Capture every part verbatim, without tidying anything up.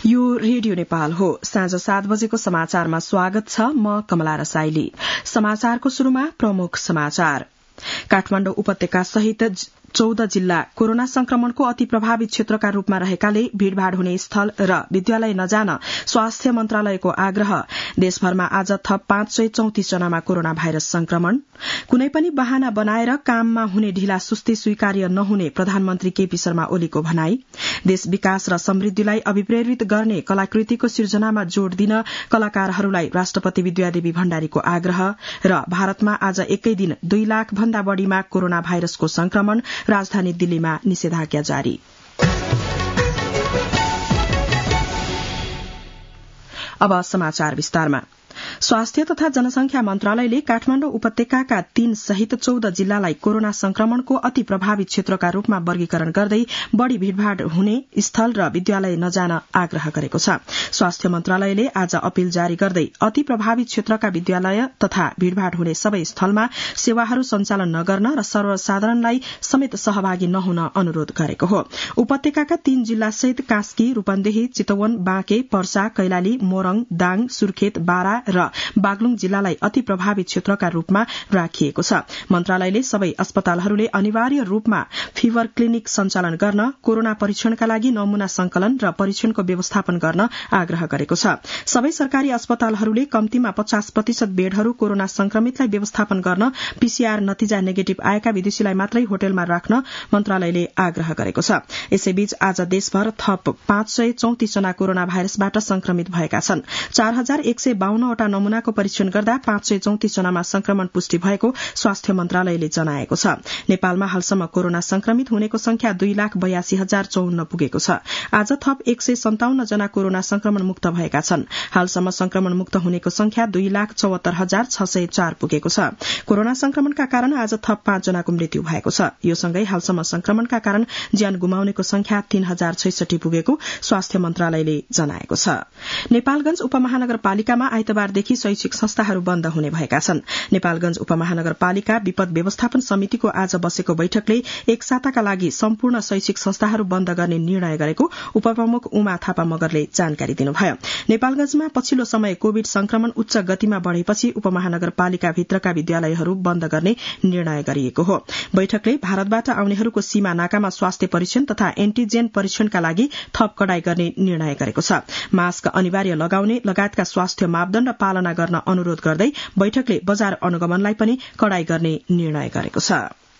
यो रेडियो नेपाल हो। साँझ सात बजेको समाचारमा स्वागत छ। म कमला रसाइली। समाचारको शुरूमा प्रमुख समाचार। काठमाडौँ उपत्यका सहित चौध जिल्ला कोरोना संक्रमणको अति प्रभावित क्षेत्रका रूपमा रहेकाले भीड़भाड़ हुने स्थल र विद्यालय नजान स्वास्थ्य मन्त्रालयको आग्रह। देशभरमा आज थप पाँच सय चौतिस जनामा कोरोना भाइरस संक्रमण। कुनै पनि बहाना बनाएर काममा हुने ढिला सुस्ती स्वीकार्य नहुने प्रधानमन्त्री केपी शर्मा ओलीको भनाई। देश विकास र समृद्धिलाई अभिप्रेरित गर्ने कलाकृतिको सिर्जनामा जोड़ दिन कलाकारहरूलाई राष्ट्रपति विद्यादेवी भण्डारीको आग्रह। र भारतमा आज एकै दिन दुई लाख भन्दा बढ़ीमा कोरोना भाइरसको संक्रमण। राजधानी दिल्लीमा निषेधाज्ञा जारी। अब समाचार विस्तारमा। स्वास्थ्य तथा जनसंख्या मन्त्रालयले काठमाडौँ उपत्यकाका तीन सहित चौध जिल्लालाई कोरोना संक्रमणको अति प्रभावित क्षेत्रका रूपमा वर्गीकरण गर्दै बढ़ी भीड़भाड़ हुने स्थल र विद्यालय नजान आग्रह गरेको छ। स्वास्थ्य मन्त्रालयले आज अपील जारी गर्दै अति प्रभावित क्षेत्रका विद्यालय तथा भीड़भाड़ हुने सबै स्थलमा सेवाहरू सञ्चालन नगर्न र सर्वसाधारणलाई समेत सहभागी नहुन अनुरोध गरेको हो। उपत्यकाका तीन जिल्लासहित कास्की, रूपन्देही, चितवन, बाँके, पर्सा, कैलाली, मोरङ, दाङ, सुर्खेत, बारा र बागलुङ जिल्लालाई अति प्रभावित क्षेत्रका रूपमा राखिएको छ। मन्त्रालयले सबै अस्पतालहरूले अनिवार्य रूपमा फिभर क्लिनिक सञ्चालन गर्न, कोरोना परीक्षणका लागि नमूना संकलन र परीक्षणको व्यवस्थापन गर्न आग्रह गरेको छ। सबै सरकारी अस्पतालहरूले कम्तीमा पचास प्रतिशत बेडहरू कोरोना संक्रमितलाई व्यवस्थापन गर्न, पीसीआर नतिजा नेगेटिभ आएका विदेशीलाई मात्रै होटलमा राख्न मन्त्रालयले आग्रह गरेको छ। यसैबीच आज देशभर थप पाँच सय चौतिस जना कोरोना भाइरसबाट संक्रमित भएका छन्। चार हजार एक सय बाहन्नवटा नमूनाको परीक्षण गर्दा पाँच सय चौतिस जनामा संक्रमण पुष्टि भएको स्वास्थ्य मन्त्रालयले जनाएको छ। नेपालमा हालसम्म कोरोना संक्रमित हुनेको संख्या दुई लाख बयासी हजार चौन्न पुगेको छ। आज थप एक सय सन्ताउन्न जना कोरोना संक्रमण मुक्त भएका छन्। हालसम्म संक्रमण मुक्त हुनेको संख्या दुई लाख चौहत्तर हजार छ सय चार पुगेको छ। कोरोना संक्रमणका कारण आज थप पाँच जनाको मृत्यु भएको छ। यो सँगै हालसम्म संक्रमणका कारण ज्यान गुमाउनेको संख्या तीन हजार छैसठी पुगेको स्वास्थ्य मन्त्रालयले जनाएको छ। नेपालगंज उपमहानगरपालिकामा आइतबारदेखि शैक्षिक संस्थाहरू बन्द हुने भएका छन्। नेपालगंज उपमहानगरपालिका विपद व्यवस्थापन समितिको आज बसेको बैठकले एक साताका लागि सम्पूर्ण शैक्षिक संस्थाहरू बन्द गर्ने निर्णय गरेको उपप्रमुख उमा थापा मगरले जानकारी दिनुभयो। नेपालगंजमा पछिल्लो समय कोविड संक्रमण उच्च गतिमा बढ़ेपछि उपमहानगरपालिका भित्रका विद्यालयहरू बन्द गर्ने निर्णय गरिएको हो। बैठकले भारतबाट आउनेहरूको सीमा नाकामा स्वास्थ्य परीक्षण तथा एन्टीजेन परीक्षणका लागि थप कडाई गर्ने निर्णय गरेको छ। मास्क अनिवार्य लगाउने लगायतका स्वास्थ्य मापदण्ड पालना गर्न अनुरोध गर्दै बैठकले बजार अनुगमनलाई पनि कडाई गर्ने निर्णय गरेको छ।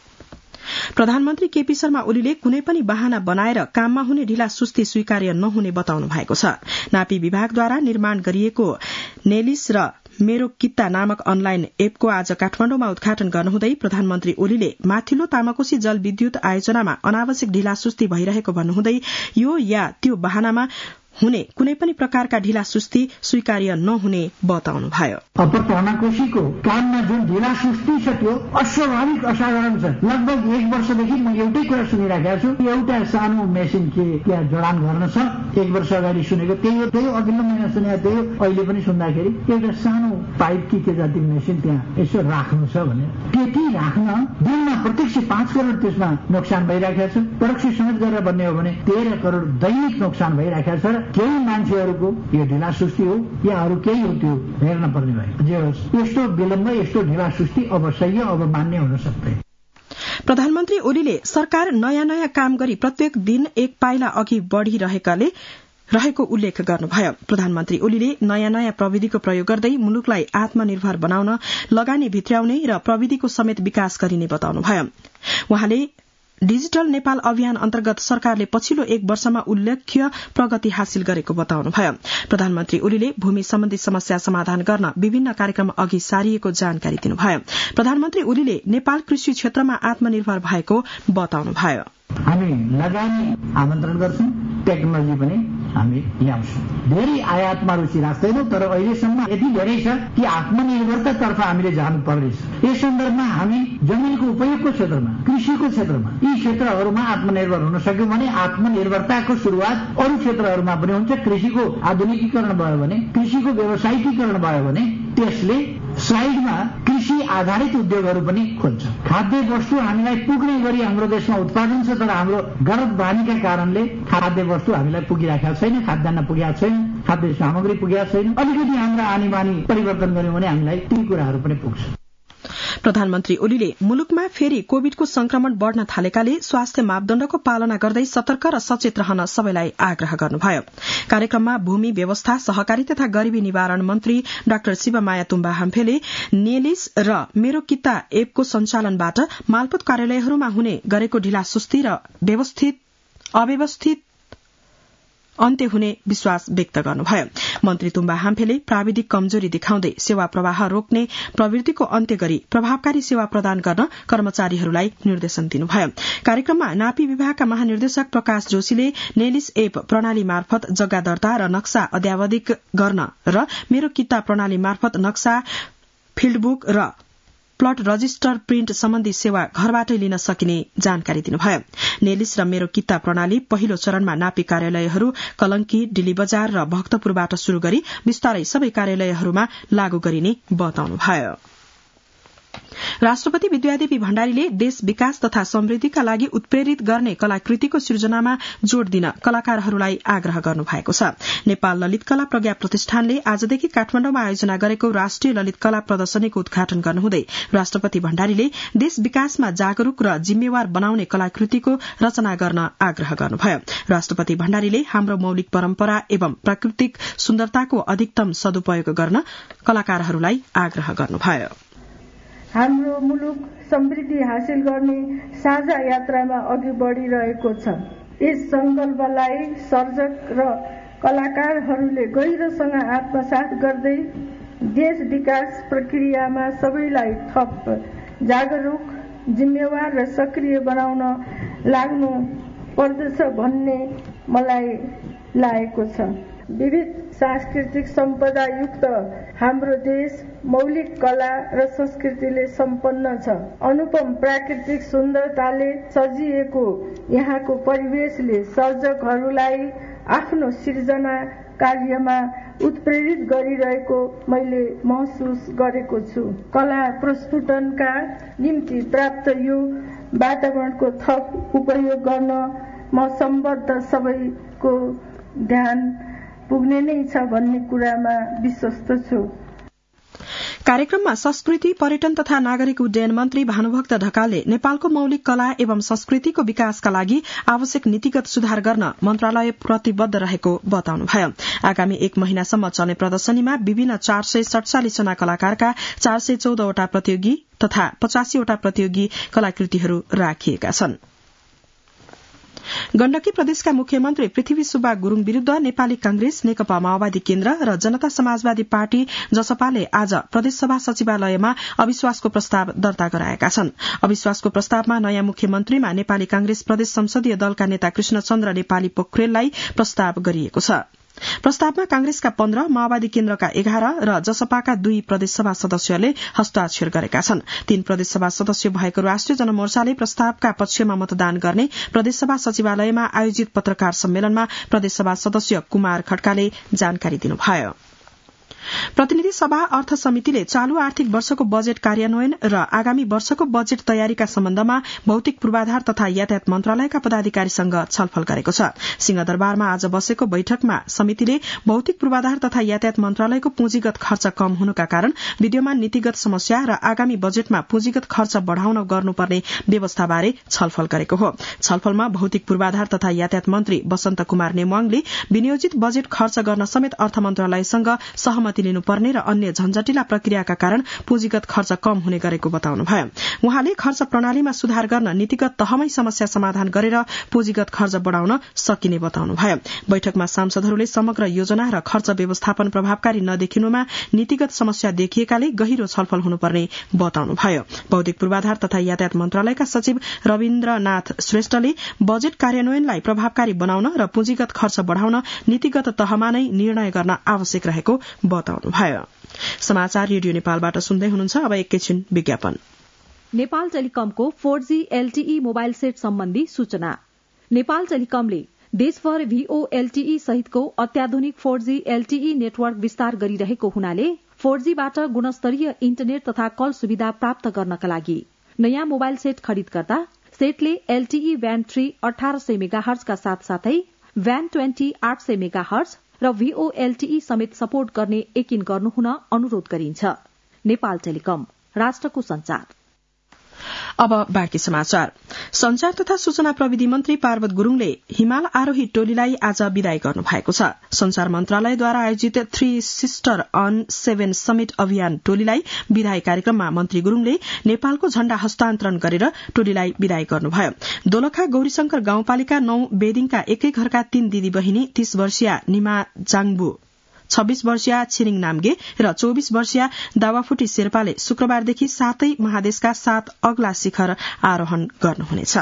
प्रधानमन्त्री केपी शर्मा ओलीले कुनै पनि बहाना बनाएर काममा हुने ढिला सुस्ती स्वीकार्य नहुने बताउनु भएको छ। नापी विभागद्वारा निर्माण गरिएको नेलिस र मेरो कित्ता नामक अनलाइन एपको आज काठमाडौँमा उद्घाटन गर्नुहुँदै प्रधानमन्त्री ओलीले माथिल्लो तामाकोशी जलविद्युत आयोजनामा अनावश्यक ढिला सुस्ती भइरहेको भन्नुहुँदै यो या त्यो बहानामा हुने कुनै पनि प्रकारका ढिला सुस्ती स्वीकार्य नहुने बताउनुभयो। अप्पर तामाकोशीको काममा जुन ढिला सुस्ती छ त्यो अस्वाभाविक असाधारण छ। लगभग एक वर्षदेखि म एउटै कुरा सुनिरहेको छु। एउटा सानो मेसिन के त्यहाँ जडान गर्न छ। एक वर्ष अगाडि सुनेको त्यही त्यही अघिल्लो महिना सुनेको त्यही अहिले पनि सुन्दाखेरि एउटा सानो पाइप कि के जति मेसिन त्यहाँ यसो राख्नु छ भने त्यति राख्न दिनमा प्रत्यक्ष पाँच करोड़ त्यसमा नोक्सान भइरहेको छ। प्रत्यक्ष समेत गरेर भन्ने हो भने तेह्र करोड़ दैनिक नोक्सान भइरहेको छ। केही मान्छेहरूको यो ढिला सुस्ती हो या अरू केही हो त्यो हेर्न पर्ने भयो। जे होस् यस्तो विलम्ब यस्तो ढिला सुस्ती अब सही अब मान्य हुन सक्दैन। प्रधानमन्त्री ओलीले सरकार नयाँ नयाँ काम गरी प्रत्येक दिन एक पाइला अघि बढ़िरहेकाले रहेको उल्लेख गर्नुभयो। प्रधानमन्त्री ओलीले नयाँ नयाँ प्रविधिको प्रयोग गर्दै मुलुकलाई आत्मनिर्भर बनाउन लगानी भित्र्याउने र प्रविधिको समेत विकास गरिने बताउनुभयो। उहाँले डिजिटल नेपाल अभियान अन्तर्गत सरकारले पछिल्लो एक वर्षमा उल्लेख्य प्रगति हासिल गरेको बताउनुभयो। प्रधानमन्त्री ओलीले भूमि सम्बन्धी समस्या समाधान गर्न विभिन्न कार्यक्रम अघि सारिएको जानकारी दिनुभयो। प्रधानमन्त्री ओलीले नेपाल कृषि क्षेत्रमा आत्मनिर्भर भएको बताउनुभयो। हामी लगानी आमन्त्रण गर्छौं, टेक्नोलोजी पनि हामी ल्याउँछौं। धेरै आयातमा रुचि राख्दैनौं, तर अहिलेसम्म यति धेरै छ कि आत्मनिर्भरतातर्फ हामीले जानु पर्नेछ। यस सन्दर्भमा हामी जमिनको उपयोगको क्षेत्रमा, कृषिको क्षेत्रमा, यी क्षेत्रहरूमा आत्मनिर्भर हुन सक्यौं भने आत्मनिर्भरताको शुरूआत अरू क्षेत्रहरूमा पनि हुन्छ। कृषिको आधुनिकीकरण भयो भने, कृषिको व्यावसायिकीकरण भयो भने त्यसले साइडमा कृषि आधारित उद्योगहरू पनि खोज्छ। खाद्य वस्तु हामीलाई पुग्ने गरी हाम्रो देशमा उत्पादन छ, तर हाम्रो गलत बानीका कारणले खाद्य वस्तु हामीलाई पुगिरहेको छैन, खाद्यान्न पुगेको छैन, खाद्य सामग्री पुगेको छैन। अलिकति हाम्रा आनी बानी परिवर्तन गर्यौं भने हामीलाई ती कुराहरू पनि पुग्छ। प्रधानमन्त्री ओलीले मुलुकमा फेरि कोविडको संक्रमण बढ़न थालेकाले स्वास्थ्य मापदण्डको पालना गर्दै सतर्क र सचेत रहन सबैलाई आग्रह गर्नुभयो। कार्यक्रममा भूमि व्यवस्था, सहकारी तथा गरीबी निवारण मन्त्री डाक्टर शिवमाया तुम्बा हाम्फेले नेलिस र मेरो किता एपको सञ्चालनबाट मालपोत कार्यालयहरूमा हुने गरेको ढिलासुस्ती र व्यवस्थित अव्यवस्थित अन्त्य हुने विश्वास व्यक्त गर्नुभयो। मन्त्री तुम्बा हाम्फेले प्राविधिक कमजोरी देखाउँदै सेवा प्रवाह रोक्ने प्रवृत्तिको अन्त्य गरी प्रभावकारी सेवा प्रदान गर्न कर्मचारीहरूलाई निर्देशन दिनुभयो। कार्यक्रममा नापी विभागका महानिर्देशक प्रकाश जोशीले नेलिस एप प्रणाली मार्फत जग्गा दर्ता र नक्सा अद्यावधिक गर्न र मेरो किता प्रणाली मार्फत नक्सा, फिल्डबुक र प्लट रजिस्टर प्रिन्ट सम्बन्धी सेवा घरबाटै लिन सकिने जानकारी दिनुभयो। नेलिस र मेरो किता प्रणाली पहिलो चरणमा नापी कार्यालयहरू कलंकी, डिली बजार र भक्तपुरबाट शुरू गरी विस्तारै सबै कार्यालयहरूमा लागू गरिने बताउनुभयो। राष्ट्रपति विद्यादेवी भण्डारीले देश विकास तथा समृद्धिका लागि उत्प्रेरित गर्ने कलाकृतिको सृजनामा जोड़ दिन कलाकारहरूलाई आग्रह गर्नुभएको छ। नेपाल ललित कला प्रज्ञा प्रतिष्ठानले आजदेखि काठमाण्डुमा आयोजना गरेको राष्ट्रिय ललित कला प्रदर्शनीको उद्घाटन गर्नुहुँदै राष्ट्रपति भण्डारीले देश विकासमा जागरूक र जिम्मेवार बनाउने कलाकृतिको रचना गर्न आग्रह गर्नुभयो। राष्ट्रपति भण्डारीले हाम्रो मौलिक परम्परा एवं प्राकृतिक सुन्दरताको अधिकतम सदुपयोग गर्न कलाकारहरूलाई आग्रह गर्नुभयो। हाम्रो मुलुक समृद्धि हासिल गर्ने साझा यात्रामा अघि बढ़िरहेको छ। यस संकल्पलाई सर्जक र कलाकारहरूले गहिरोसँग आत्मसात गर्दै देश विकास प्रक्रियामा सबैलाई थप जागरूक, जिम्मेवार र सक्रिय बनाउन लाग्नु पर्दछ भन्ने मलाई लागेको छ। विविध सांस्कृतिक सम्पदा युक्त हाम्रो देश मौलिक कला र संस्कृतिले सम्पन्न छ। अनुपम प्राकृतिक सुन्दरताले सजिएको यहाँको परिवेशले सर्जकहरूलाई आफ्नो सृजना कार्यमा उत्प्रेरित गरिरहेको मैले महसुस गरेको छु। कला प्रस्तुतनका निम्ति प्राप्त यो वातावरणको थप उपयोग गर्न म सम्बद्ध सबैको ध्यान पुग्ने नै छ भन्ने कुरामा विश्वस्त छु। कार्यक्रममा संस्कृति, पर्यटन तथा नागरिक उड्डयन मन्त्री भानुभक्त ढकालले नेपालको मौलिक कला एवं संस्कृतिको विकासका लागि आवश्यक नीतिगत सुधार गर्न मन्त्रालय प्रतिबद्ध रहेको बताउनुभयो। आगामी एक महिनासम्म चल्ने प्रदर्शनीमा विभिन्न चार सय सड़चालिस जना कलाकारका चार सय चौधवटा प्रतियोगी तथा पचासीवटा प्रतियोगी कलाकृतिहरू राखिएका छन्। गण्डकी प्रदेशका मुख्यमन्त्री पृथ्वी सुब्बा गुरूङ विरूद्ध नेपाली कांग्रेस, नेकपा माओवादी केन्द्र र जनता समाजवादी पार्टी जसपाले आज प्रदेशसभा सचिवालयमा अविश्वासको प्रस्ताव दर्ता गराएका छन्। अविश्वासको प्रस्तावमा नयाँ मुख्यमन्त्रीमा नेपाली कांग्रेस प्रदेश संसदीय दलका नेता कृष्णचन्द्र नेपाली पोखरेललाई प्रस्ताव गरिएको छ। प्रस्तावमा कांग्रेसका पन्ध्र, माओवादी केन्द्रका एघार र जसपाका दुई प्रदेशसभा सदस्यहरूले हस्ताक्षर गरेका छन्। तीन प्रदेशसभा सदस्य भएको राष्ट्रिय जनमोर्चाले प्रस्तावका पक्षमा मतदान गर्ने प्रदेशसभा सचिवालयमा आयोजित पत्रकार सम्मेलनमा प्रदेशसभा सदस्य कुमार खड्काले जानकारी दिनुभयो। प्रतिनिधि सभा अर्थ समितिले चालू आर्थिक वर्षको बजेट कार्यान्वयन र आगामी वर्षको बजेट तयारीका सम्बन्धमा भौतिक पूर्वाधार तथा यातायात मन्त्रालयका पदाधिकारीसँग छलफल गरेको छ। सिंहदरबारमा आज बसेको बैठकमा समितिले भौतिक पूर्वाधार तथा यातायात मन्त्रालयको पुँजीगत खर्च कम हुनुका कारण विद्यमान नीतिगत समस्या र आगामी बजेटमा पुँजीगत खर्च बढ़ाउन गर्नुपर्ने व्यवस्थाबारे छलफल गरेको हो। छलफलमा भौतिक पूर्वाधार तथा यातायात मन्त्री वसन्त कुमार नेमवाङले विनियोजित बजेट खर्च गर्न समेत अर्थ मन्त्रालयसँग सहमति लिनुपर्ने र अन्य झन्झटिला प्रक्रियाका कारण पुँजीगत खर्च कम हुने गरेको बताउनुभयो। उहाँले खर्च प्रणालीमा सुधार गर्न नीतिगत तहमै समस्या समाधान गरेर पुँजीगत खर्च बढ़ाउन सकिने बताउनुभयो। बैठकमा सांसदहरूले समग्र योजना र खर्च व्यवस्थापन प्रभावकारी नदेखिनुमा नीतिगत समस्या देखिएकाले गहिरो छलफल हुनुपर्ने बताउनुभयो। भौतिक पूर्वाधार तथा यातायात मन्त्रालयका सचिव रविन्द्रनाथ श्रेष्ठले बजेट कार्यान्वयनलाई प्रभावकारी बनाउन र पुँजीगत खर्च बढ़ाउन नीतिगत तहमा नै निर्णय गर्न आवश्यक रहेको बताउनुभयो। समाचार रेडियो नेपालबाट सुन्दै हुनुहुन्छ। अब एकैछिन विज्ञापन। नेपाल टेलिकमको four G LTE mobile set सम्बन्धी सूचना। नेपाल टेलिकमले देशभर भीओ एलटीई सहितको अत्याधुनिक फोर जी एलटीई नेटवर्क विस्तार गरिरहेको हुनाले फोर जीबाट गुणस्तरीय इन्टरनेट तथा कल सुविधा प्राप्त गर्नका लागि नयाँ मोबाइल सेट खरिद गर्दा सेटले एलटीई भ्यान थ्री अठार सय मेगाहर्जका साथसाथै भ्यान ट्वेन्टी आठ सय मेगाहर्ज र भीओएलटीई समेत सपोर्ट गर्ने यकिन गर्नुहुन अनुरोध गरिन्छ। नेपाल टेलिकम, राष्ट्रको संचार। अब बाँकी समाचार। संचार तथा सूचना प्रविधि मन्त्री पार्वत गुरूङले हिमाल आरोही टोलीलाई आज विदाई गर्नु भएको छ। संचार मन्त्रालयद्वारा आयोजित three sister on seven summit अभियान टोलीलाई विदाई कार्यक्रममा मन्त्री गुरूङले नेपालको झण्डा हस्तान्तरण गरेर टोलीलाई विदाई गर्नुभयो। दोलखा गौरीशंकर गाउँपालिका नौ बेदिङका एकै घरका तीन दिदी बहिनी तीस वर्षीय निमा जाङबु, छब्बीस वर्षीय छिरिङ नाम्गे र चौबीस वर्षीय दावाफुटी शेर्पाले शुक्रबारदेखि सातै महादेशका सात अग्ला शिखर आरोहण गर्नुहुनेछ।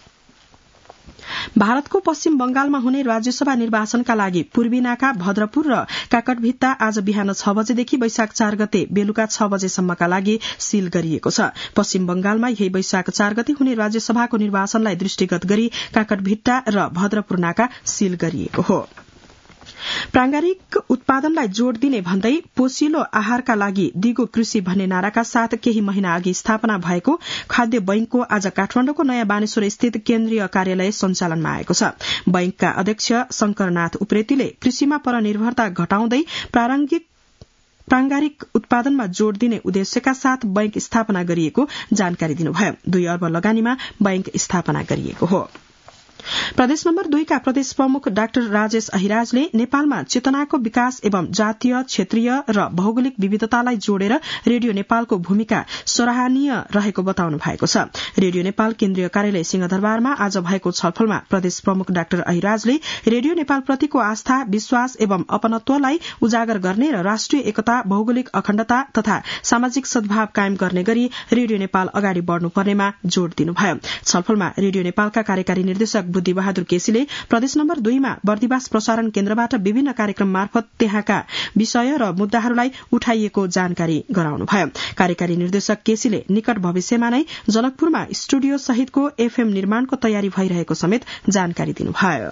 भारतको पश्चिम बंगालमा हुने राज्यसभा निर्वाचनका लागि पूर्वी नाका, भद्रपुर र काकटभिट्टा आज बिहान छ बजेदेखि वैशाख चार गते बेलुका छ बजेसम्मका लागि सील गरिएको छ। पश्चिम बंगालमा यही वैशाख चार गते हुने राज्यसभाको निर्वाचनलाई दृष्टिगत गरी काकटभिट्टा र भद्रपुर नाका सील गरिएको हो। प्रांगारिक उत्पादनलाई जोड़ दिने भन्दै पोषिलो आहारका लागि दिगो कृषि भन्ने नाराका साथ केही महिना अघि स्थापना भएको खाद्य बैंकको आज काठमाडौँको नयाँ बानेश्वर स्थित केन्द्रीय कार्यालय सञ्चालनमा आएको छ। बैंकका अध्यक्ष शंकरनाथ उप्रेतीले कृषिमा परनिर्भरता घटाउँदै प्रारम्भिक प्रांगारिक उत्पादनमा जोड़ दिने उद्देश्यका साथ बैंक स्थापना गरिएको जानकारी दिनुभयो। दुई अर्ब लगानीमा बैंक स्थापना गरिएको हो। प्रदेश नम्बर दुईका प्रदेश प्रमुख डाक्टर राजेश अहिराजले नेपालमा चेतनाको विकास एवं जातीय, क्षेत्रीय र भौगोलिक विविधतालाई जोडेर रेडियो नेपालको भूमिका सराहनीय रहेको बताउनु भएको छ। रेडियो नेपाल केन्द्रीय कार्यालय सिंहदरबारमा आज भएको छलफलमा प्रदेश प्रमुख डाक्टर अहिराजले रेडियो नेपालप्रतिको आस्था, विश्वास एवं अपनत्वलाई उजागर गर्ने र राष्ट्रिय एकता, भौगोलिक अखण्डता तथा सामाजिक सद्भाव कायम गर्ने गरी रेडियो नेपाल अगाडि बढ़नुपर्नेमा जोड़ दिनुभयो। छलफलमा रेडियो नेपालका कार्यकारी निर्देशक बुद्धि बहादुर केसीले प्रदेश नम्बर दुईमा बर्दिवास प्रसारण केन्द्रबाट विभिन्न कार्यक्रम मार्फत त्यहाँका विषय र मुद्दाहरूलाई उठाइएको जानकारी गराउनुभयो। कार्यकारी निर्देशक केसीले निकट भविष्यमा नै जनकपुरमा स्टुडियो सहितको एफएम निर्माणको तयारी भइरहेको समेत जानकारी दिनुभयो।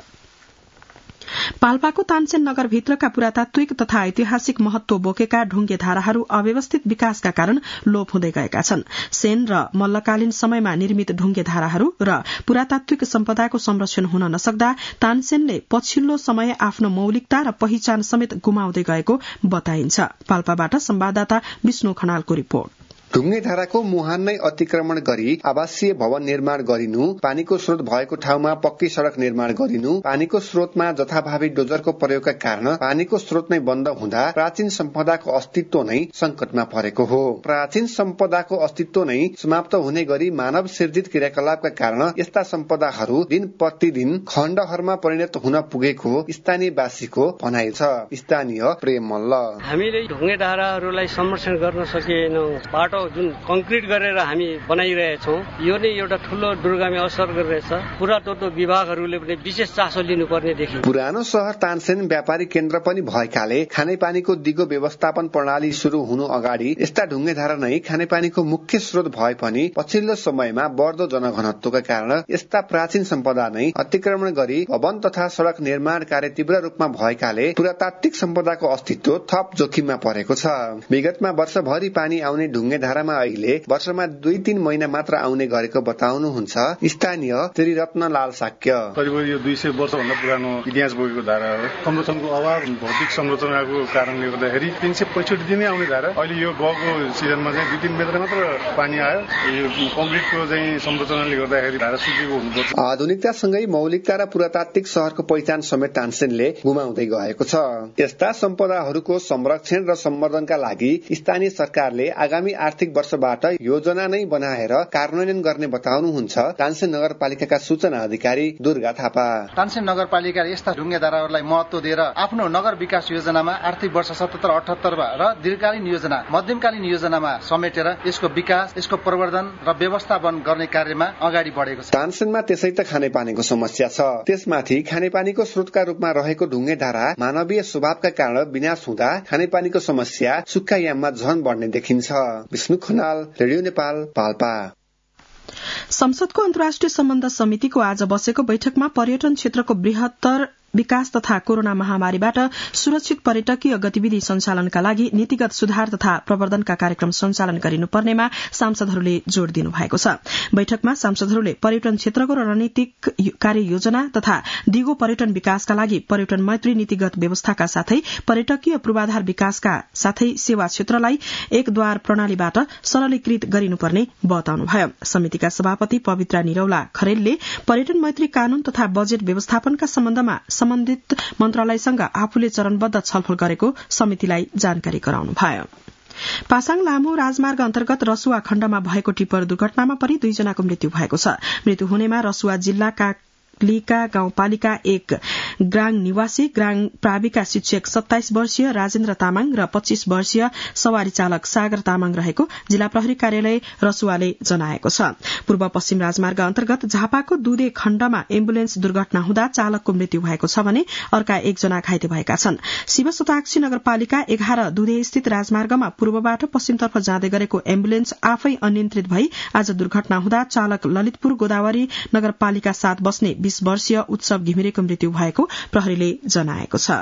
पाल्पाको तानसेन नगरभित्रका पुरातात्विक तथा ऐतिहासिक महत्व बोकेका ढुङ्गे धाराहरू अव्यवस्थित विकासका कारण लोप हुँदै गएका छन्। सेन र मल्लकालीन समयमा निर्मित ढुङ्गे धाराहरू र पुरातात्विक सम्पदाको संरक्षण हुन नसक्दा तानसेनले पछिल्लो समय आफ्नो मौलिकता र पहिचान समेत गुमाउँदै गएको बताइन्छ। पाल्पाबाट संवाददाता विष्णु खनालको रिपोर्ट। ढुङ्गे धाराको मुहान नै अतिक्रमण गरी आवासीय भवन निर्माण गरिनु, पानीको स्रोत भएको ठाउँमा पक्की सड़क निर्माण गरिनु, पानीको स्रोतमा जथाभावी डोजरको प्रयोगका कारण पानीको स्रोत नै बन्द हुँदा प्राचीन सम्पदाको अस्तित्व नै संकटमा परेको हो। प्राचीन सम्पदाको अस्तित्व नै समाप्त हुने गरी मानव सिर्जित क्रियाकलापका कारण यस्ता सम्पदाहरू दिन प्रतिदिन खण्डहरूमा परिणत हुन पुगेको स्थानीयवासीको भनाइ छ। स्थानीय प्रेम मल्ल: हामीले ढुङ्गे धाराहरूलाई संरक्षण गर्न सकेनौं। बाटो जुन कंक्रिट गरेर हामी बनाइरहेछौँ, यो नै एउटा ठूलो दुर्गामी असर गरिरहेछ। पुरातत्व विभागहरूले पनि विशेष चासो लिनुपर्ने देखिन्छ। पुरानो शहर तानसेन व्यापारिक केन्द्र पनि भएकाले खानेपानीको दिगो व्यवस्थापन प्रणाली शुरू हुनु अगाडि यस्ता ढुङ्गे धारा नै खानेपानीको मुख्य स्रोत भए पनि पछिल्लो समयमा बढ्दो जनघनत्वका कारण यस्ता प्राचीन सम्पदा नै अतिक्रमण गरी भवन तथा सड़क निर्माण कार्य तीव्र रूपमा भएकाले पुरातात्विक सम्पदाको अस्तित्व थप जोखिममा परेको छ। विगतमा वर्षभरि पानी आउने ढुङ्गे धारामा अहिले वर्षमा दुई तीन महिना मात्र आउने गरेको बताउनुहुन्छ स्थानीय त्रिरत्न लाल साक्य। करिब यो दुई सय वर्षभन्दा पुरानो इतिहास बोकेको धारा हो। संरक्षणको अभाव, भौतिक संरचनाको कारणले गर्दाखेरि तीन सय पैँसठी दिनै आउने धारा। अहिले यो गएको सिजनमा चाहिँ दुई तीन मिटर मात्र पानी आयो। यो कङ्क्रिटको चाहिँ संरचनाले गर्दाखेरि धारा सुकेको हुनुपर्छ। आधुनिकतासँगै मौलिकता र पुरातात्विक शहरको पहिचान समेत तानसेनले गुमाउँदै गएको छ। यस्ता सम्पदाहरूको संरक्षण र सम्वर्धनका लागि स्थानीय सरकारले आगामी आर्थिक वर्षबाट योजना नै बनाएर कार्यान्वयन गर्ने बताउनुहुन्छ तानसेन नगरपालिकाका सूचना अधिकारी दुर्गा थापा। तानसेन नगरपालिकाले यस्ता ढुङ्गे धाराहरूलाई महत्व दिएर आफ्नो नगर विकास योजनामा आर्थिक वर्ष सतहत्तर अठहत्तरमा र दीर्घकालीन योजना, मध्यमकालीन योजनामा समेटेर यसको विकास, यसको प्रवर्धन र व्यवस्थापन गर्ने कार्यमा अगाडि बढेको छ। तानसेनमा त्यसै त खानेपानीको समस्या छ, त्यसमाथि खानेपानीको स्रोतका रूपमा रहेको ढुङ्गे धारा मानवीय स्वभावका कारण विनाश हुँदा खानेपानीको समस्या सुक्खा याममा झन बढ्ने देखिन्छ। विष्णु खनाल, रेडियो नेपाल, पाल्पा। संसदको अन्तर्राष्ट्रिय सम्बन्ध समितिको आज बसेको बैठकमा पर्यटन क्षेत्रको बृहत्तर विकास तथा कोरोना महामारीबाट सुरक्षित पर्यटकीय गतिविधि सञ्चालनका लागि नीतिगत सुधार तथा प्रवर्धनका कार्यक्रम सञ्चालन गरिनुपर्नेमा सांसदहरूले जोड़ दिनु भएको छ। बैठकमा सांसदहरूले पर्यटन क्षेत्रको रणनीतिक कार्ययोजना तथा दिगो पर्यटन विकासका लागि पर्यटन मैत्री नीतिगत व्यवस्थाका साथै पर्यटकीय पूर्वाधार विकासका साथै सेवा क्षेत्रलाई एकद्वार प्रणालीबाट सरलीकृत गरिनुपर्ने बताउनुभयो। समितिका सभापति पवित्रा निरौला खरेलले पर्यटन मैत्री कानून तथा बजेट व्यवस्थापनका सम्बन्धमा सम्बन्धित मन्त्रालयसँग आफूले चरणबद्ध छलफल गरेको समितिलाई जानकारी गराउनुभयो। पासाङ लामो राजमार्ग अन्तर्गत रसुवा खण्डमा भएको टिप्पर दुर्घटनामा परि दुईजनाको मृत्यु भएको छ। मृत्यु हुनेमा रसुवा जिल्लाका लिका गाउँपालिका एक ग्राङ निवासी ग्राङ प्राविका शिक्षक सत्ताइस वर्षीय राजेन्द्र तामाङ र पच्चीस वर्षीय सवारी चालक सागर तामाङ रहेको जिल्ला प्रहरी कार्यालय रसुवाले जनाएको छ। पूर्व पश्चिम राजमार्ग अन्तर्गत झापाको दुधे खण्डमा एम्बुलेन्स दुर्घटना हुँदा चालकको मृत्यु भएको छ भने अर्का एकजना घाइते भएका छन्। शिव शताक्षी नगरपालिका एघार दुधे स्थित राजमार्गमा पूर्वबाट पश्चिमतर्फ जाँदै गरेको एम्बुलेन्स आफै अनियन्त्रित भई आज दुर्घटना हुँदा चालक ललितपुर गोदावरी नगरपालिका सात बस्ने बीस वर्षीय उत्सव घिमिरेको मृत्यु भएको प्रहरीले जनाएको छ।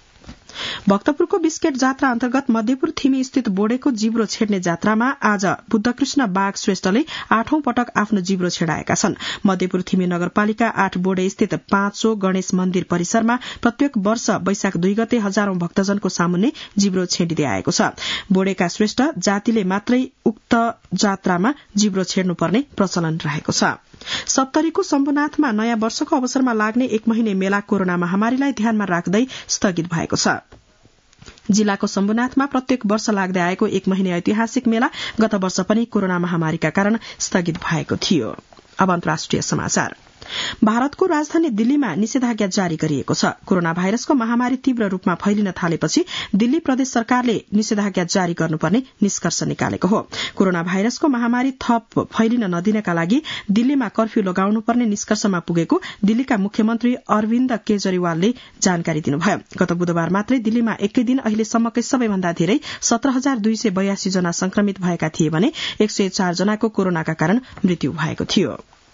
भक्तपुरको बिस्केट जात्रा अन्तर्गत मध्यपुर थिमी स्थित बोडेको जिब्रो छेड्ने जात्रामा आज बुद्धकृष्ण बाग श्रेष्ठले आठौं पटक आफ्नो जिब्रो छेडाएका छन्। मध्यपुर थिमी नगरपालिका आठ बोडे स्थित पाँचो गणेश मन्दिर परिसरमा प्रत्येक वर्ष वैशाख दुई गते हजारौं भक्तजनको सामुन्ने जिब्रो छेडिँदै आएको छ। बोडेका श्रेष्ठ जातिले मात्रै उक्त जात्रामा जिब्रो छेड्नुपर्ने प्रचलन रहेको छ। सप्तरीको शम्भुनाथमा नयाँ वर्षको अवसरमा लाग्ने एक महिने मेला कोरोना महामारीलाई ध्यानमा राख्दै स्थगित भएको छ। जिल्लाको शम्भुनाथमा प्रत्येक वर्ष लाग्दै आएको एक महिने ऐतिहासिक मेला गत वर्ष पनि कोरोना महामारीका कारण स्थगित भएको थियो। अब अन्तर्राष्ट्रिय समाचार। भारतको राजधानी दिल्लीमा निषेधाज्ञा जारी गरिएको छ। कोरोना भाइरसको महामारी तीव्र रूपमा फैलिन थालेपछि दिल्ली प्रदेश सरकारले निषेधाज्ञा जारी गर्नुपर्ने निष्कर्ष निकालेको हो। कोरोना भाइरसको महामारी थप फैलिन नदिनका लागि दिल्लीमा कर्फ्यू लगाउनुपर्ने निष्कर्षमा पुगेको दिल्लीका मुख्यमन्त्री अरविन्द केजरीवालले जानकारी दिनुभयो। गत बुधबार मात्रै दिल्लीमा एकै दिन अहिलेसम्मकै सबैभन्दा धेरै सत्र हजार दुई सय बयासी जना संक्रमित भएका थिए भने एक सय चार जनाको कोरोनाका कारण मृत्यु भएको थियो।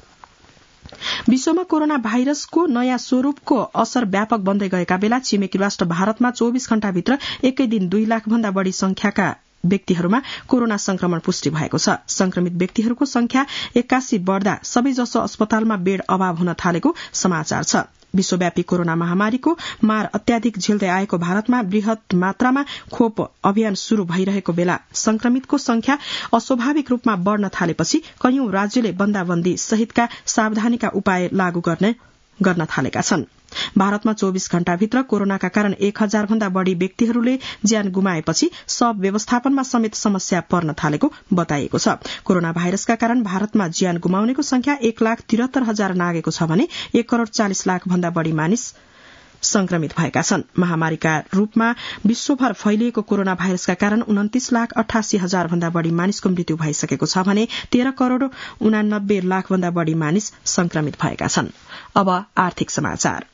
विश्वमा कोरोना भाइरसको नयाँ स्वरूपको असर व्यापक बन्दै गएका बेला छिमेकी राष्ट्र भारतमा चौविस घण्टाभित्र एकै दिन दुई लाख भन्दा बढ़ी संख्याका व्यक्तिहरूमा कोरोना संक्रमण पुष्टि भएको छ। संक्रमित व्यक्तिहरूको संख्या एक्कासी बढ़दा सबैजसो अस्पतालमा बेड अभाव हुन थालेको समाचार छ। विश्वव्यापी कोरोना महामारीको मार अत्याधिक झेल्दै आएको भारतमा वृहत मात्रामा खोप अभियान शुरू भइरहेको बेला संक्रमितको संख्या अस्वाभाविक रूपमा बढ़न थालेपछि कैयौं राज्यले बन्दाबन्दी सहितका सावधानीका उपाय लागू गर्ने गर्न थालेका छन्। भारतमा चौविस घण्टाभित्र कोरोनाका कारण एक हजार भन्दा बढ़ी व्यक्तिहरूले ज्यान गुमाएपछि शव व्यवस्थापनमा समेत समस्या पर्न थालेको बताइएको छ। कोरोना भाइरसका कारण भारतमा ज्यान गुमाउनेको संख्या एक लाख तिहत्तर हजार नागेको छ भने एक करोड़ चालिस लाख भन्दा बढ़ी मानिस संक्रमित भएका छन्। महामारीका रूपमा विश्वभर फैलिएको कोरोना भाइरसका कारण उन्तीस लाख अठासी हजार भन्दा बढ़ी मानिसको मृत्यु भइसकेको छ भने तेह्र करोड़ उनानब्बे लाख भन्दा बढ़ी मानिस संक्रमित भएका छन्। अब आर्थिक समाचार।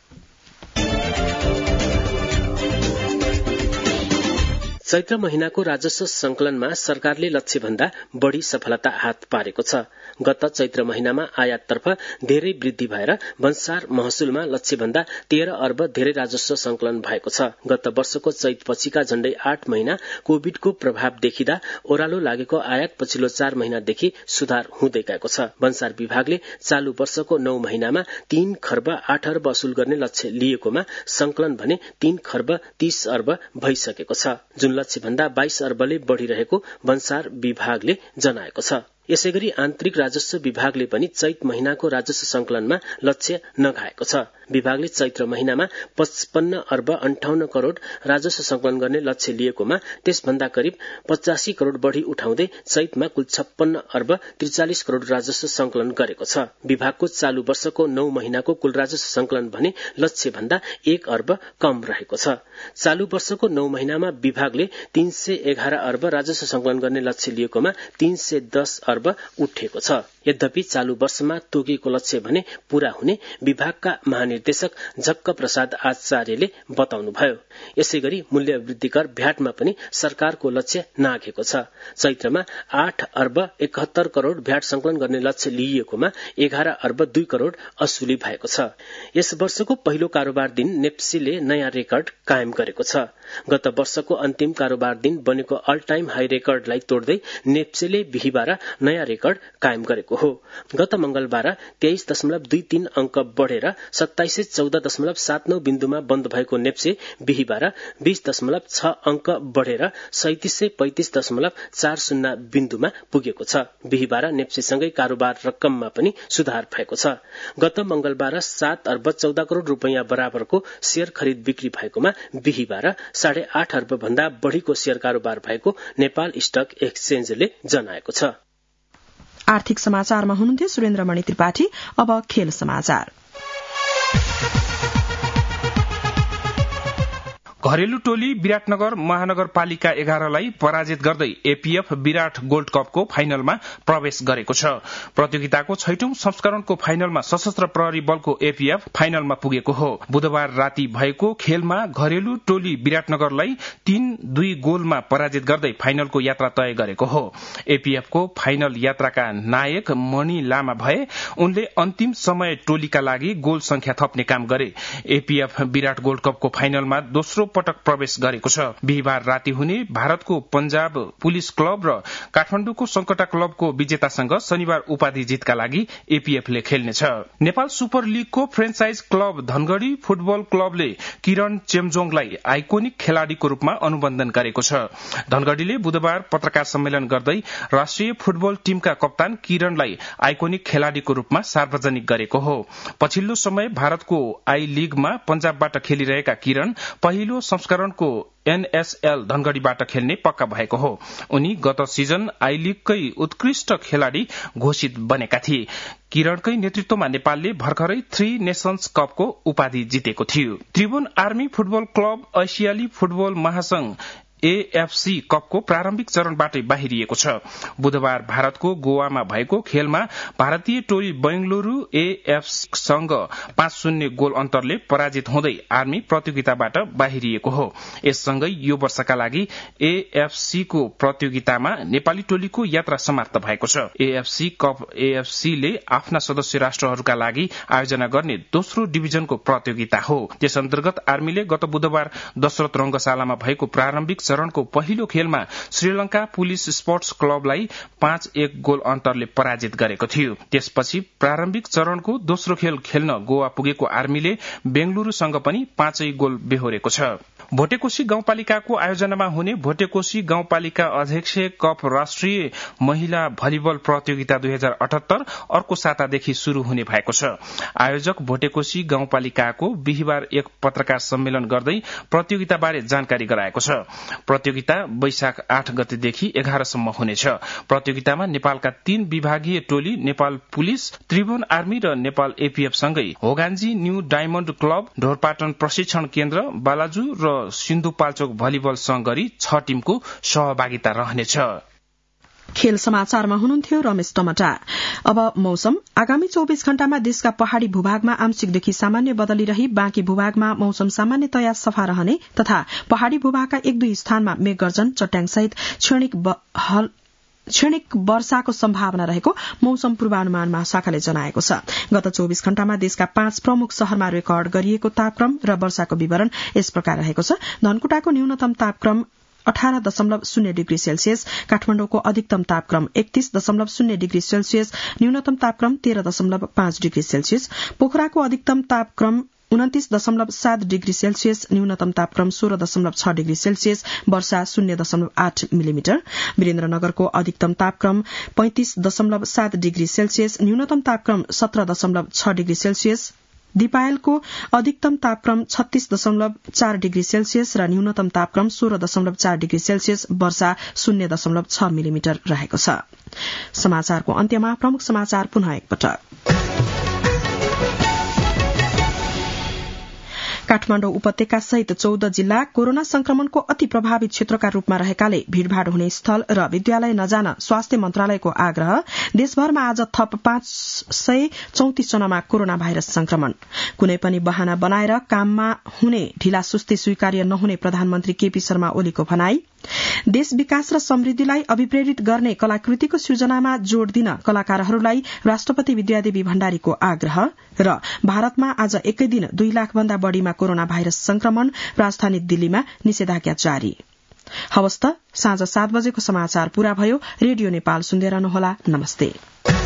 चैत्र महिनाको राजस्व संकलनमा सरकारले लक्ष्य भन्दा बढ़ी सफलता हात पारेको छ। गत चैत्र महिनामा आयाततर्फ धेरै वृद्धि भएर भन्सार महसुलमा लक्ष्य भन्दा तेह्र अर्ब धेरै राजस्व संकलन भएको छ। गत वर्षको चैत पछिका झण्डै आठ महिना कोविडको प्रभाव देखिँदा ओह्रालो लागेको आयात पछिल्लो चार महिनादेखि सुधार हुँदै गएको छ। भन्सार विभागले चालू वर्षको नौ महिनामा तीन खर्ब आठ अर्ब वसूल गर्ने लक्ष्य लिएकोमा संकलन भने तीन खर्ब तीस अर्ब भइसकेको छ, जुन लक्ष्य भन्दा बाइस अर्बले बढ़िरहेको भन्सार विभागले जनाएको छ। यसैगरी आन्तरिक राजस्व विभागले पनि चैत महिनाको राजस्व संकलनमा लक्ष्य नघाएको छ। विभागले चैत्र महिनामा पचपन्न अर्ब अन्ठाउन्न करोड़ राजस्व संकलन गर्ने लक्ष्य लिएकोमा त्यसभन्दा करिब पचासी करोड़ बढ़ी उठाउँदै चैतमा कुल छप्पन्न अर्ब त्रिचालिस करोड़ राजस्व संकलन गरेको छ। विभागको चालू वर्षको नौ महिनाको कुल राजस्व संकलन भने लक्ष्य भन्दा एक अर्ब कम रहेको छ। चालू वर्षको नौ महिनामा विभागले तीन सय एघार अर्ब राजस्व संकलन गर्ने लक्ष्य लिएकोमा तीन सय दस अर्ब उठेको छ। यद्यपि चालू वर्षमा तोकिएको लक्ष्य भने पूरा हुने विभागका महानिर्देशक झक्क प्रसाद आचार्यले बताउनुभयो। यसैगरी मूल्य वृद्धि कर भ्याटमा पनि सरकारको लक्ष्य नाघेको छ। चैत्रमा आठ अर्ब एकहत्तर करोड़ भ्याट संकलन गर्ने लक्ष्य लिइएकोमा एघार अर्ब दुई करोड़ असुली भएको छ। यस वर्षको पहिलो कारोबार दिन नेप्सीले नयाँ रेकर्ड कायम गरेको छ। गत वर्षको अन्तिम कारोबार दिन बनेको अल टाइम हाई रेकर्डलाई तोड्दै नेप्सीले बिहिबार नयाँ रेकर्ड कायम गरेको हो। गत मंगलबार तेइस दशमलव दुई तीन अंक बढ़ेर सत्ताइस सय चौध दशमलव सात नौ बिन्दुमा बन्द भएको नेप्से बिहिबार बीस दशमलव छ अंक बढ़ेर सैतिस सय पैंतिस दशमलव चार शून्य बिन्दुमा पुगेको छ। बिहिबार नेप्सेसँगै कारोबार रकममा पनि सुधार भएको छ। गत मंगलबार सात अर्ब चौध करोड़ रूपियाँ बराबरको शेयर खरिद बिक्री भएकोमा बिहिबार साढे आठ अर्ब भन्दा बढ़ीको शेयर कारोबार भएको नेपाल स्टक एक्सचेन्जले जनाएको छ। आर्थिक समाचारमा हुनुहुन्थ्यो सुरेन्द्रमणि त्रिपाठी। अब खेल समाचार। घरेलु टोली विराटनगर महानगरपालिका एघारलाई पराजित गर्दै एपीएफ विराट गोल्ड कपको फाइनलमा प्रवेश गरेको छ। प्रतियोगिताको छैटौं संस्करणको फाइनलमा सशस्त्र प्रहरी बलको एपीएफ फाइनलमा पुगेको हो। बुधबार राति भएको खेलमा घरेलु टोली विराटनगरलाई तीन दुई गोलमा पराजित गर्दै फाइनलको यात्रा तय गरेको हो। एपीएफको फाइनल यात्राका नायक मणि लामा भए। उनले अन्तिम समय टोलीका लागि गोल संख्या थप्ने काम गरे। एपीएफ विराट गोल्ड कपको फाइनलमा दोस्रो पटक प्रवेश गरेको छ। बिहिबार राति हुने भारतको पंजाब पुलिस क्लब र काठमाडौँको संकटा क्लबको विजेतासँग शनिबार उपाधि जितका लागि एपीएफले खेल्नेछ। नेपाल सुपर लीगको फ्रेन्चाइज क्लब धनगढ़ी फुटबल क्लबले किरण चेम्जोङलाई आइकोनिक खेलाड़ीको रूपमा अनुबन्धन गरेको छ। धनगढ़ीले बुधबार पत्रकार सम्मेलन गर्दै राष्ट्रिय फुटबल टीमका कप्तान किरणलाई आइकोनिक खेलाड़ीको रूपमा सार्वजनिक गरेको हो। पछिल्लो समय भारतको आई लीगमा पंजाबबाट खेलिरहेका किरण पहिलो संस्करणको एनएसएल धनगढ़ीबाट खेल्ने पक्का भएको हो। उनी गत सिजन आई लीगकै उत्कृष्ट खेलाड़ी घोषित बनेका थिए। किरणकै नेतृत्वमा नेपालले भर्खरै थ्री नेशन्स कपको उपाधि जितेको थियो। त्रिभुवन आर्मी फुटबल क्लब एसियाली फुटबल महासंघ एएफसी कपको प्रारम्भिक चरणबाटै बाहिरिएको छ। बुधबार भारतको गोवामा भएको खेलमा भारतीय टोली बेंगलुरू एएफसीसँग पाँच शून्य गोल अन्तरले पराजित हुँदै आर्मी प्रतियोगिताबाट बाहिरिएको हो। यससँगै यो वर्षका लागि एएफसीको प्रतियोगितामा नेपाली टोलीको यात्रा समाप्त भएको छ। एएफसी कप एएफसीले आफ्ना सदस्य राष्ट्रहरूका लागि आयोजना गर्ने दोस्रो डिभिजनको प्रतियोगिता हो। त्यस अन्तर्गत आर्मीले गत बुधबार दशरथ रंगशालामा भएको प्रारम्भिक चरणको पहिलो खेलमा श्रीलंका पुलिस स्पोर्ट्स क्लबलाई पाँच एक गोल अन्तरले पराजित गरेको थियो। त्यसपछि प्रारम्भिक चरणको दोस्रो खेल खेल्न गोवा पुगेको आर्मीले बेंगलुरूसँग पनि पाँचै गोल बेहोरेको छ। भोटेकोशी गाउँपालिकाको आयोजनामा हुने भोटेकोशी गाउँपालिका अध्यक्ष कप राष्ट्रिय महिला भलिबल प्रतियोगिता दुई हजार अठहत्तर अर्को सातादेखि शुरू हुने भएको छ। आयोजक भोटेकोशी गाउँपालिकाको बिहिबार एक पत्रकार सम्मेलन गर्दै प्रतियोगिताबारे जानकारी गराएको छ। प्रतियोगिता वैशाख आठ गतेदेखि एघारसम्म हुनेछ। प्रतियोगितामा नेपालका तीन विभागीय टोली नेपाल पुलिस, त्रिभुवन आर्मी र नेपाल एपीएफ सँगै होगान्जी न्यू डायमण्ड क्लब, ढोरपाटन प्रशिक्षण केन्द्र, बालाजु र सिन्धुपाल्चोक भलिबल संघ गरी छ टीमको सहभागिता रहनेछ। खेल समाचारमा हुनुहुन्थ्यो रमेश टमटा। अब मौसम। आगामी चौबीस घण्टामा देशका पहाड़ी भूभागमा आंशिकदेखि सामान्य बदली रही बाँकी भूभागमा मौसम सामान्यतया सफा रहने तथा पहाड़ी भूभागका एक दुई स्थानमा मेघगर्जन, चट्याङसहित क्षणिक क्षणिक वर्षाको सम्भावना रहेको मौसम पूर्वानुमान महाशाखाले जनाएको छ। गत चौबीस घण्टामा देशका पाँच प्रमुख शहरमा रेकर्ड गरिएको तापक्रम र वर्षाको विवरण यस प्रकार रहेको छ। धनकुटाको न्यूनतम तापक्रम अठारह दशमलव शून्य डिग्री सेल्सियस, काठमाडौँको अधिकतम तापक्रम एकतीस दशमलव शून्य डिग्री सेल्सियस, न्यूनतम तापक्रम तेह्र दशमलव पाँच डिग्री सेल्सियस, पोखराको अधिकतम तापक्रम उन्तीस दशमलव सात डिग्री सेल्सियस, न्यूनतम तापक्रम सोह्र दशमलव छ डिग्री सेल्सियस, वर्षा शून्य दशमलव आठ मिलिमिटर, वीरेन्द्रनगरको अधिकतम तापक्रम पैंतिस दशमलव सात डिग्री सेल्सियस, न्यूनतम तापक्रम सत्र दशमलव छ डिग्री सेल्सियस, दिपायलको अधिकतम तापक्रम छत्तीस दशमलव चार डिग्री सेल्सियस र न्यूनतम तापक्रम सोह्र दशमलव चार डिग्री सेल्सियस, वर्षा शून्य दशमलव छ मिलिमिटर रहेको छ। समाचारको अन्त्यमा प्रमुख समाचार पुनः एकपटक। काठमाडौँ उपत्यका सहित चौध जिल्ला कोरोना संक्रमणको अति प्रभावित क्षेत्रका रूपमा रहेकाले भीड़भाड़ हुने स्थल र विद्यालय नजान स्वास्थ्य मन्त्रालयको आग्रह। देशभरमा आज थप पाँच सय चौतिस जनामा कोरोना भाइरस संक्रमण। कुनै पनि बहाना बनाएर काममा हुने ढिला सुस्ती स्वीकार्य नहुने प्रधानमन्त्री केपी शर्मा ओलीको भनाई। देश विकास र समृद्धिलाई अभिप्रेरित गर्ने कलाकृतिको सृजनामा जोड़ दिन कलाकारहरूलाई राष्ट्रपति विद्यादेवी भण्डारीको आग्रह। र भारतमा आज एकै दिन दुई लाख भन्दा बढ़ीमा कोरोना भाइरस संक्रमण। राजधानी दिल्लीमा निषेधाज्ञा जारी। हवस् त साँझ सात बजेको समाचार पूरा भयो। रेडियो नेपाल सुन्दै रहनुहोला। नमस्ते।